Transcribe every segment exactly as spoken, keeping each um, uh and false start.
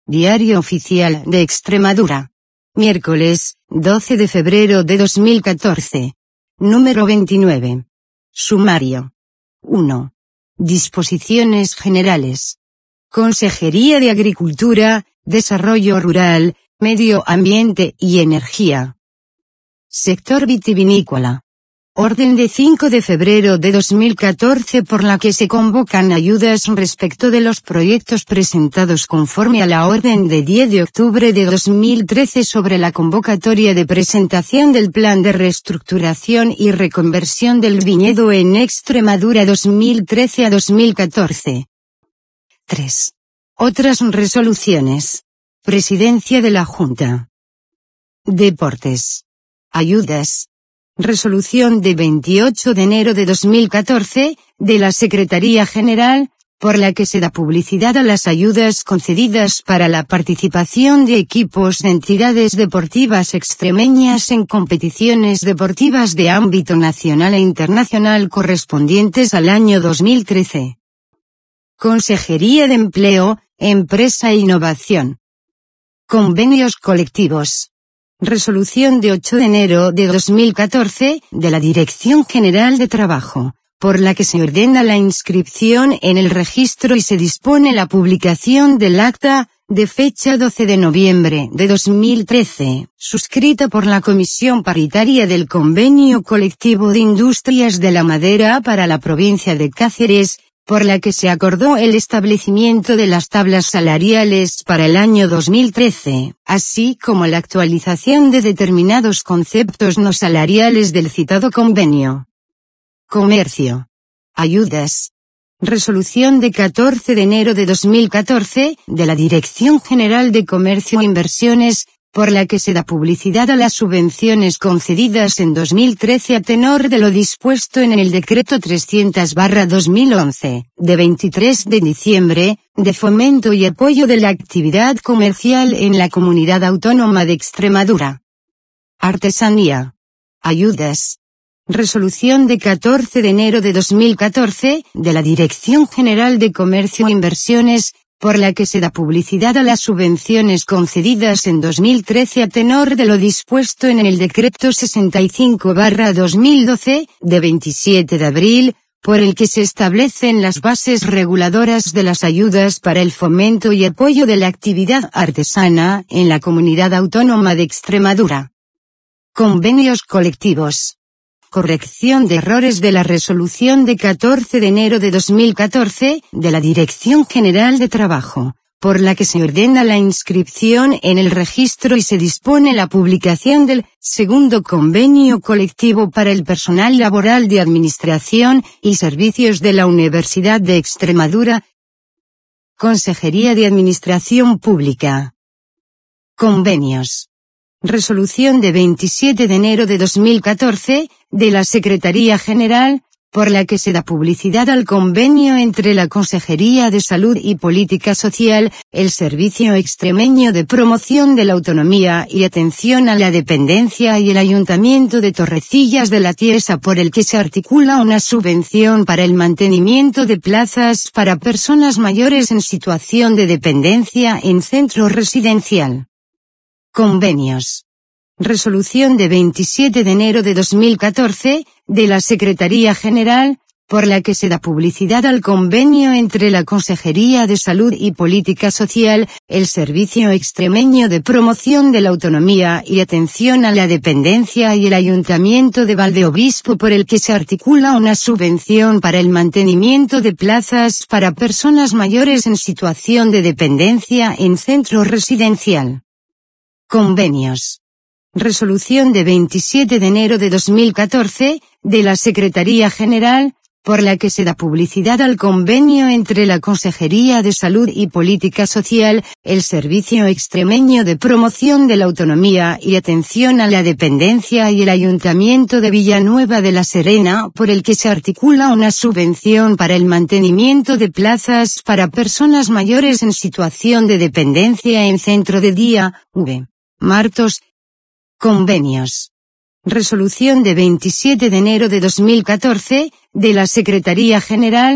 Diario Oficial de Extremadura. Miércoles, doce de febrero de dos mil catorce. Número veintinueve. Sumario. uno. Disposiciones generales. Consejería de Agricultura, Desarrollo Rural, Medio Ambiente y Energía. Sector vitivinícola. Orden de cinco de febrero de dos mil catorce por la que se convocan ayudas respecto de los proyectos presentados conforme a la orden de diez de octubre de dos mil trece sobre la convocatoria de presentación del Plan de Reestructuración y Reconversión del Viñedo en Extremadura dos mil trece a dos mil catorce. tres. Otras resoluciones. Presidencia de la Junta. Deportes. Ayudas. Resolución de veintiocho de enero de dos mil catorce, de la Secretaría General, por la que se da publicidad a las ayudas concedidas para la participación de equipos de entidades deportivas extremeñas en competiciones deportivas de ámbito nacional e internacional correspondientes al año dos mil trece. Consejería de Empleo, Empresa e Innovación. Convenios colectivos. Resolución de ocho de enero de dos mil catorce, de la Dirección General de Trabajo, por la que se ordena la inscripción en el registro y se dispone la publicación del acta, de fecha doce de noviembre de dos mil trece, suscrita por la Comisión Paritaria del Convenio Colectivo de Industrias de la Madera para la provincia de Cáceres, por la que se acordó el establecimiento de las tablas salariales para el año dos mil trece, así como la actualización de determinados conceptos no salariales del citado convenio. Comercio. Ayudas. Resolución de catorce de enero de dos mil catorce, de la Dirección General de Comercio e Inversiones, por la que se da publicidad a las subvenciones concedidas en dos mil trece a tenor de lo dispuesto en el Decreto trescientos barra dos mil once, de veintitrés de diciembre, de fomento y apoyo de la actividad comercial en la Comunidad Autónoma de Extremadura. Artesanía. Ayudas. Resolución de catorce de enero de dos mil catorce, de la Dirección General de Comercio e Inversiones, por la que se da publicidad a las subvenciones concedidas en dos mil trece a tenor de lo dispuesto en el Decreto sesenta y cinco barra dos mil doce, de veintisiete de abril, por el que se establecen las bases reguladoras de las ayudas para el fomento y apoyo de la actividad artesana en la Comunidad Autónoma de Extremadura. Convenios colectivos. Corrección de errores de la resolución de catorce de enero de dos mil catorce, de la Dirección General de Trabajo, por la que se ordena la inscripción en el registro y se dispone la publicación del segundo convenio colectivo para el personal laboral de Administración y Servicios de la Universidad de Extremadura. Consejería de Administración Pública. Convenios. Resolución de veintisiete de enero de dos mil catorce, de la Secretaría General, por la que se da publicidad al convenio entre la Consejería de Salud y Política Social, el Servicio Extremeño de Promoción de la Autonomía y Atención a la Dependencia y el Ayuntamiento de Torrecillas de la Tiesa, por el que se articula una subvención para el mantenimiento de plazas para personas mayores en situación de dependencia en centro residencial. Convenios. Resolución de veintisiete de enero de dos mil catorce, de la Secretaría General, por la que se da publicidad al convenio entre la Consejería de Salud y Política Social, el Servicio Extremeño de Promoción de la Autonomía y Atención a la Dependencia y el Ayuntamiento de Valdeobispo, por el que se articula una subvención para el mantenimiento de plazas para personas mayores en situación de dependencia en centro residencial. Convenios. Resolución de veintisiete de enero de dos mil catorce, de la Secretaría General, por la que se da publicidad al convenio entre la Consejería de Salud y Política Social, el Servicio Extremeño de Promoción de la Autonomía y Atención a la Dependencia y el Ayuntamiento de Villanueva de la Serena, por el que se articula una subvención para el mantenimiento de plazas para personas mayores en situación de dependencia en centro de día, V. Martos. Convenios. Resolución de veintisiete de enero de dos mil catorce, de la Secretaría General,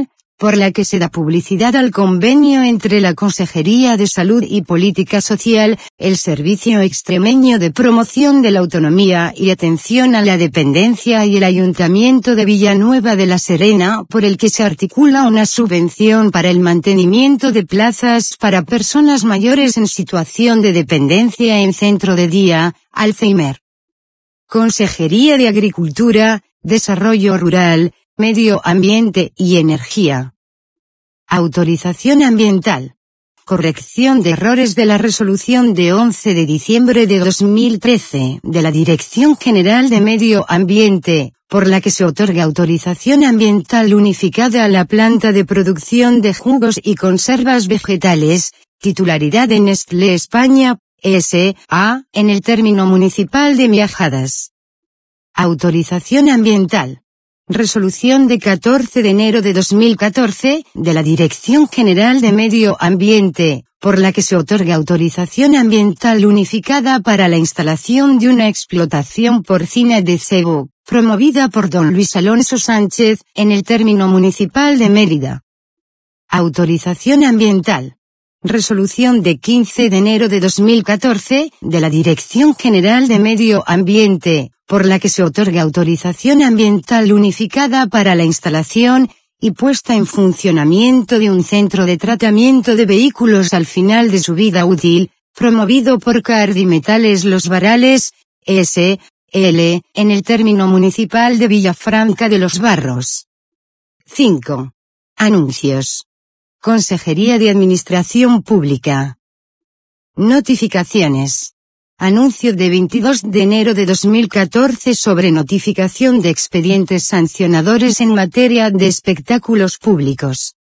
por la que se da publicidad al convenio entre la Consejería de Salud y Política Social, el Servicio Extremeño de Promoción de la Autonomía y Atención a la Dependencia y el Ayuntamiento de Villanueva de la Serena, por el que se articula una subvención para el mantenimiento de plazas para personas mayores en situación de dependencia en centro de día, Alzheimer. Consejería de Agricultura, Desarrollo Rural, Medio Ambiente y Energía. Autorización ambiental. Corrección de errores de la resolución de once de diciembre de dos mil trece de la Dirección General de Medio Ambiente, por la que se otorga autorización ambiental unificada a la planta de producción de jugos y conservas vegetales, titularidad de Nestlé España, S A, en el término municipal de Miajadas. Autorización ambiental. Resolución de catorce de enero de dos mil catorce, de la Dirección General de Medio Ambiente, por la que se otorga autorización ambiental unificada para la instalación de una explotación porcina de cebo, promovida por don Luis Alonso Sánchez, en el término municipal de Mérida. Autorización ambiental. Resolución de quince de enero de dos mil catorce, de la Dirección General de Medio Ambiente, por la que se otorga autorización ambiental unificada para la instalación y puesta en funcionamiento de un centro de tratamiento de vehículos al final de su vida útil, promovido por Cardi Metales Los Varales, S L, en el término municipal de Villafranca de los Barros. cinco. Anuncios. Consejería de Administración Pública. Notificaciones. Anuncio de veintidós de enero de dos mil catorce sobre notificación de expedientes sancionadores en materia de espectáculos públicos.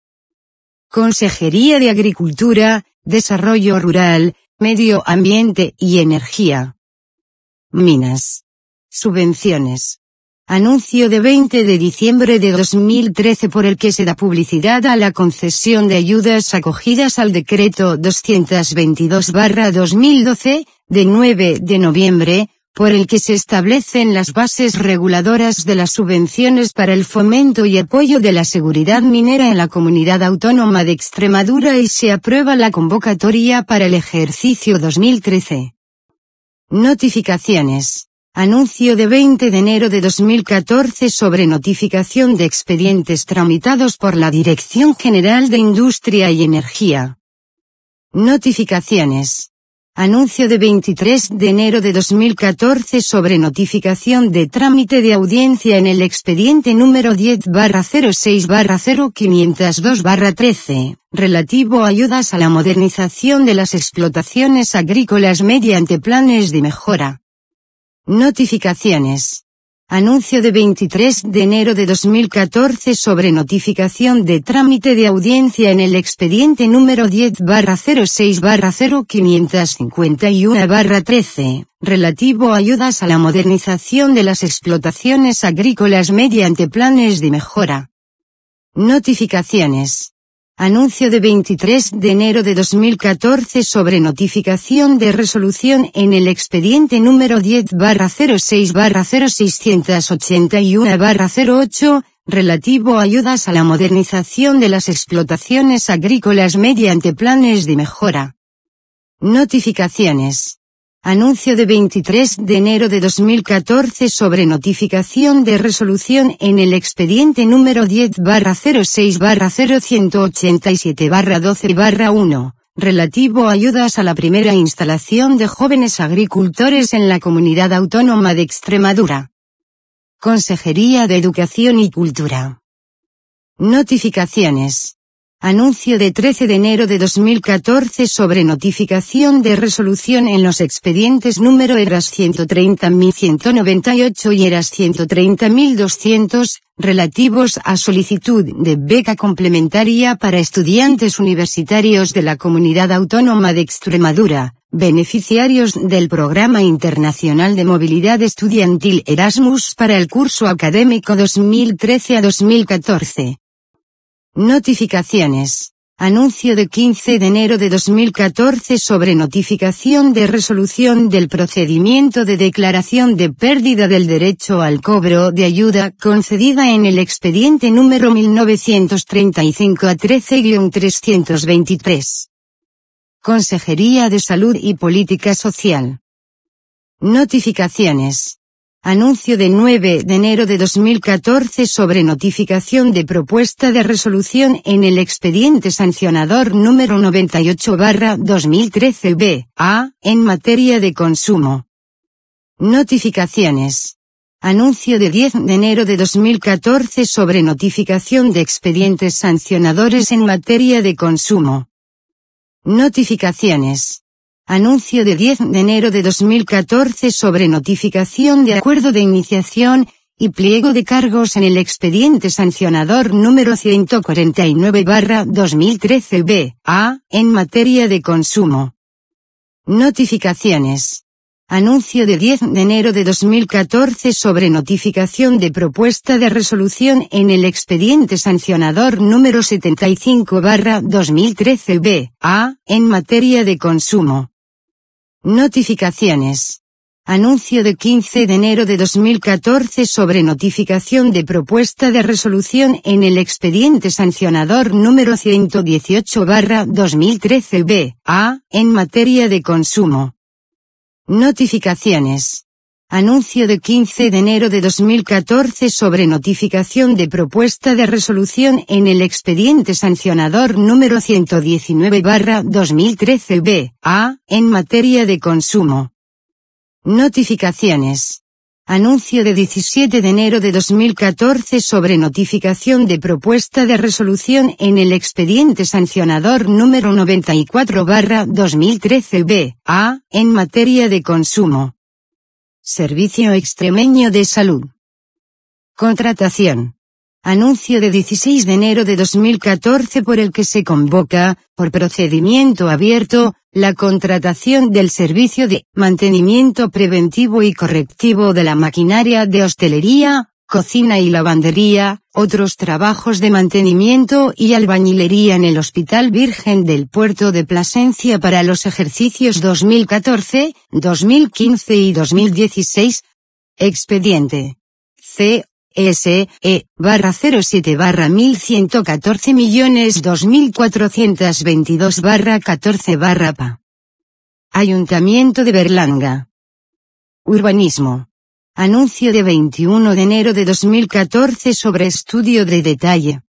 Consejería de Agricultura, Desarrollo Rural, Medio Ambiente y Energía. Minas. Subvenciones. Anuncio de veinte de diciembre de dos mil trece por el que se da publicidad a la concesión de ayudas acogidas al decreto doscientos veintidós barra dos mil doce, de nueve de noviembre, por el que se establecen las bases reguladoras de las subvenciones para el fomento y apoyo de la seguridad minera en la Comunidad Autónoma de Extremadura y se aprueba la convocatoria para el ejercicio dos mil trece. Notificaciones. Anuncio de veinte de enero de dos mil catorce sobre notificación de expedientes tramitados por la Dirección General de Industria y Energía. Notificaciones. Anuncio de veintitrés de enero de dos mil catorce sobre notificación de trámite de audiencia en el expediente número diez barra cero seis barra cero quinientos dos barra trece, relativo a ayudas a la modernización de las explotaciones agrícolas mediante planes de mejora. Notificaciones. Anuncio de veintitrés de enero de dos mil catorce sobre notificación de trámite de audiencia en el expediente número diez barra cero seis barra cero quinientos cincuenta y uno barra trece, relativo a ayudas a la modernización de las explotaciones agrícolas mediante planes de mejora. Notificaciones. Anuncio de veintitrés de enero de dos mil catorce sobre notificación de resolución en el expediente número diez barra cero seis barra cero seiscientos ochenta y uno barra cero ocho, relativo a ayudas a la modernización de las explotaciones agrícolas mediante planes de mejora. Notificaciones. Anuncio de veintitrés de enero de dos mil catorce sobre notificación de resolución en el expediente número diez barra cero seis barra cero ciento ochenta y siete barra doce barra uno, relativo a ayudas a la primera instalación de jóvenes agricultores en la Comunidad Autónoma de Extremadura. Consejería de Educación y Cultura. Notificaciones. Anuncio de trece de enero de dos mil catorce sobre notificación de resolución en los expedientes número eras ciento treinta mil ciento noventa y ocho y eras ciento treinta mil doscientos, relativos a solicitud de beca complementaria para estudiantes universitarios de la Comunidad Autónoma de Extremadura, beneficiarios del Programa Internacional de Movilidad Estudiantil Erasmus para el curso académico dos mil trece a dos mil catorce. Notificaciones. Anuncio de quince de enero de dos mil catorce sobre notificación de resolución del procedimiento de declaración de pérdida del derecho al cobro de ayuda concedida en el expediente número mil novecientos treinta y cinco a trece guion trescientos veintitrés. Consejería de Salud y Política Social. Notificaciones. Anuncio de nueve de enero de dos mil catorce sobre notificación de propuesta de resolución en el expediente sancionador número noventa y ocho barra dos mil trece B A en materia de consumo. Notificaciones. Anuncio de diez de enero de dos mil catorce sobre notificación de expedientes sancionadores en materia de consumo. Notificaciones. Anuncio de diez de enero de dos mil catorce sobre notificación de acuerdo de iniciación y pliego de cargos en el expediente sancionador número ciento cuarenta y nueve barra dos mil trece B A en materia de consumo. Notificaciones. Anuncio de diez de enero de dos mil catorce sobre notificación de propuesta de resolución en el expediente sancionador número setenta y cinco barra dos mil trece B A en materia de consumo. Notificaciones. Anuncio de quince de enero de dos mil catorce sobre notificación de propuesta de resolución en el expediente sancionador número ciento dieciocho barra dos mil trece B A en materia de consumo. Notificaciones. Anuncio de quince de enero de dos mil catorce sobre notificación de propuesta de resolución en el expediente sancionador número ciento diecinueve barra dos mil trece B A en materia de consumo. Notificaciones. Anuncio de diecisiete de enero de dos mil catorce sobre notificación de propuesta de resolución en el expediente sancionador número noventa y cuatro barra dos mil trece B A en materia de consumo. Servicio Extremeño de Salud. Contratación. Anuncio de dieciséis de enero de dos mil catorce por el que se convoca, por procedimiento abierto, la contratación del servicio de mantenimiento preventivo y correctivo de la maquinaria de hostelería, cocina y lavandería, otros trabajos de mantenimiento y albañilería en el Hospital Virgen del Puerto de Plasencia para los ejercicios dos mil catorce, dos mil quince y dos mil dieciséis. Expediente. C. S. E. barra cero siete barra mil ciento catorce millones dos mil cuatrocientos veintidós barra catorce barra P A. Ayuntamiento de Berlanga. Urbanismo. Anuncio de veintiuno de enero de dos mil catorce sobre estudio de detalle,